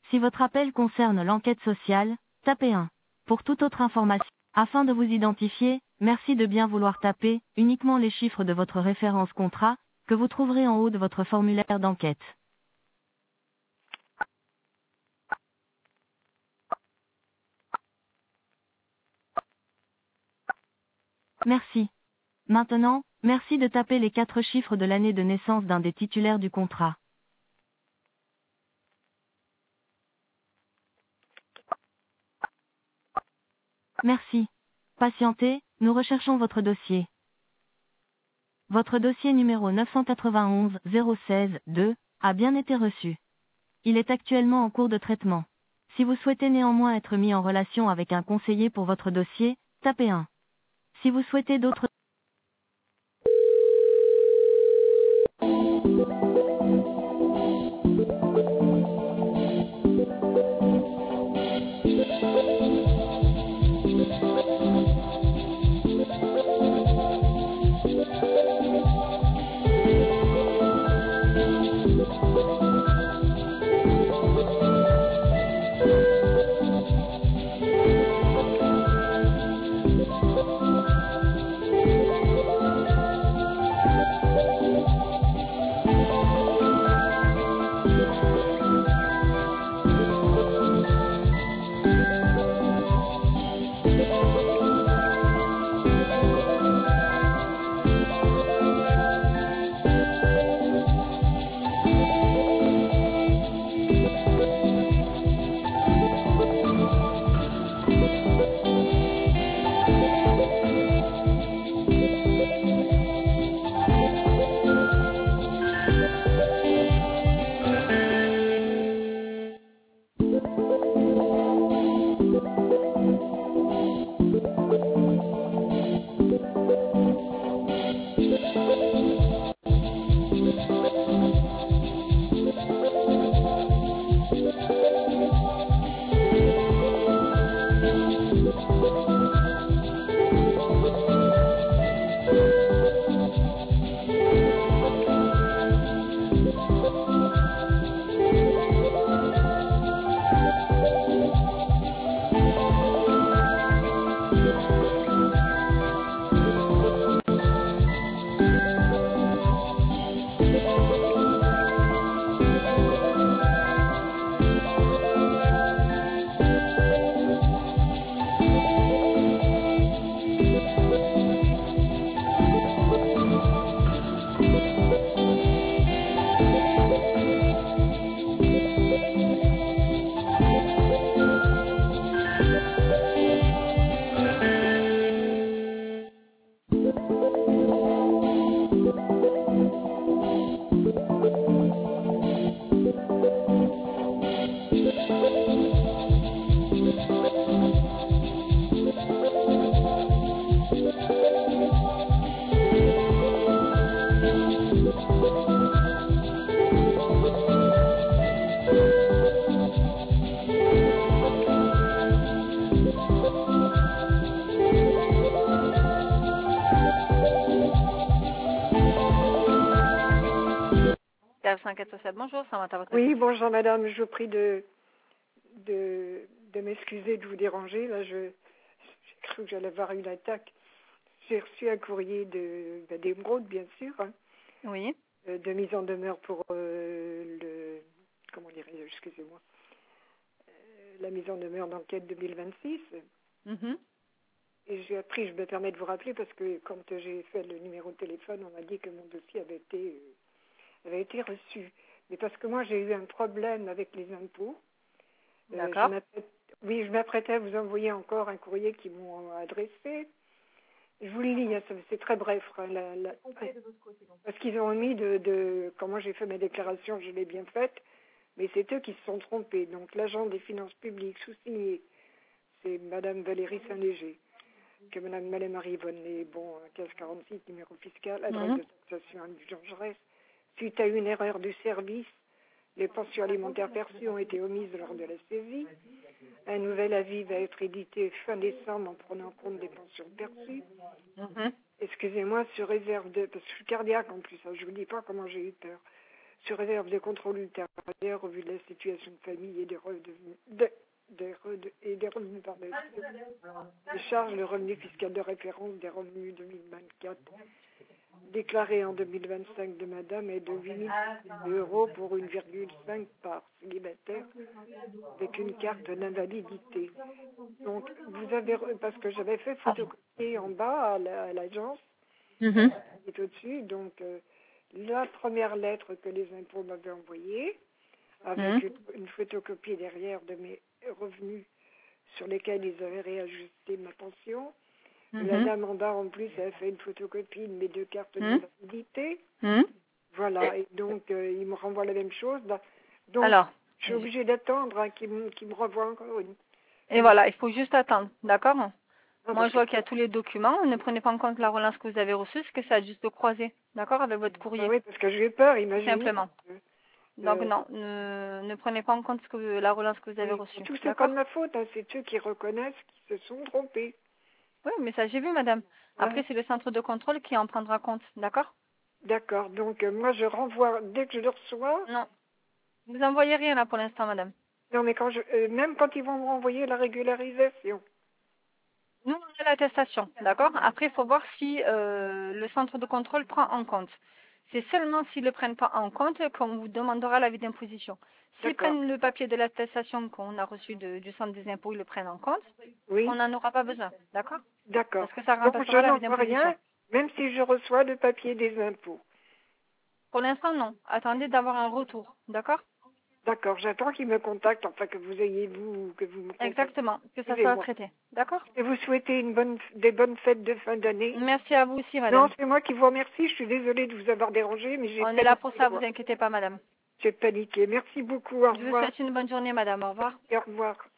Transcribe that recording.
Si votre appel concerne l'enquête sociale, tapez 1. Pour toute autre information, afin de vous identifier, merci de bien vouloir taper uniquement les chiffres de votre référence contrat, que vous trouverez en haut de votre formulaire d'enquête. Merci. Maintenant, merci de taper les 4 chiffres de l'année de naissance d'un des titulaires du contrat. Merci. Patientez, nous recherchons votre dossier. Votre dossier numéro 991 016 2 a bien été reçu. Il est actuellement en cours de traitement. Si vous souhaitez néanmoins être mis en relation avec un conseiller pour votre dossier, tapez 1. Si vous souhaitez d'autres Bonjour, ça va à votre Oui, écoute. bonjour madame, je vous prie de m'excuser de vous déranger. Là, j'ai cru que j'allais avoir une attaque. J'ai reçu un courrier d'Émeraude, bien sûr, hein, Oui. de mise en demeure pour excusez-moi, la mise en demeure d'enquête 2026. Et j'ai appris, je me permets de vous rappeler, parce que quand j'ai fait le numéro de téléphone, on m'a dit que mon dossier avait été reçu. Mais parce que moi, j'ai eu un problème avec les impôts. D'accord. Je m'apprêtais à vous envoyer encore un courrier qu'ils m'ont adressé. Je vous le lis, hein, c'est très bref. Hein, parce qu'ils ont mis comment j'ai fait ma déclaration, je l'ai bien faite, mais c'est eux qui se sont trompés. Donc l'agent des finances publiques sous-signé, c'est Madame Valérie Saint-Léger, que Madame Marie Yvonne, 1546, numéro fiscal, adresse de taxation à Jean Jaurès. Suite à une erreur du service, les pensions alimentaires perçues ont été omises lors de la saisie. Un nouvel avis va être édité fin décembre en prenant compte des pensions perçues. Excusez-moi, sur réserve de... Parce que je suis cardiaque en plus, hein, je ne vous dis pas comment j'ai eu peur. sur réserve des contrôles ultérieurs au vu de la situation de famille et des revenus, par les charges, le revenu fiscal de référence des revenus 2024 déclaré en 2025 de madame est de 8 000 € pour 1,5 par célibataire avec une carte d'invalidité. Donc, vous avez, parce que j'avais fait photocopier en bas à l'agence, qui est au-dessus, donc la première lettre que les impôts m'avaient envoyée, avec une photocopie derrière de mes revenus sur lesquels ils avaient réajusté ma pension. La dame en bas, en plus, elle a fait une photocopie de mes 2 cartes d'invalidité. Voilà, et donc, il me renvoie la même chose. Donc, alors, je suis obligée d'attendre qu'il me renvoie encore une. Et voilà, il faut juste attendre, d'accord? Ah, Moi, je vois qu'il y a tous les documents. Ne prenez pas en compte la relance que vous avez reçue, parce que ça a juste de croiser, d'accord, avec votre courrier. Oui, parce que j'ai eu peur, imaginez. Simplement. Donc non, ne prenez pas en compte la relance que vous avez reçue. Tout c'est pas de ma faute, hein, c'est ceux qui reconnaissent qu'ils se sont trompés. Oui, mais ça j'ai vu, madame. Après, c'est le centre de contrôle qui en prendra compte, d'accord? D'accord, donc moi je renvoie dès que je le reçois. Non, vous envoyez rien là pour l'instant, madame. Non, mais même quand ils vont me renvoyer la régularisation. Nous, on a l'attestation, d'accord? Après, il faut voir si le centre de contrôle prend en compte. C'est seulement s'ils ne le prennent pas en compte qu'on vous demandera l'avis d'imposition. S'ils prennent le papier de l'attestation qu'on a reçu du centre des impôts, ils le prennent en compte, on n'en aura pas besoin, d'accord? D'accord. Parce que ça Donc remplacera l'avis d'imposition. rien, même si je reçois le papier des impôts. Pour l'instant, non. Attendez d'avoir un retour, d'accord? D'accord, j'attends qu'ils me contactent, enfin que vous me contactez. Exactement, que ça soit traité, d'accord? Et vous souhaitez des bonnes fêtes de fin d'année. Merci à vous aussi, madame. Non, c'est moi qui vous remercie, je suis désolée de vous avoir dérangé, mais On est là pour ça, vous inquiétez pas, madame. J'ai paniqué. Merci beaucoup, au revoir. Je vous souhaite une bonne journée, madame, au revoir. Au revoir.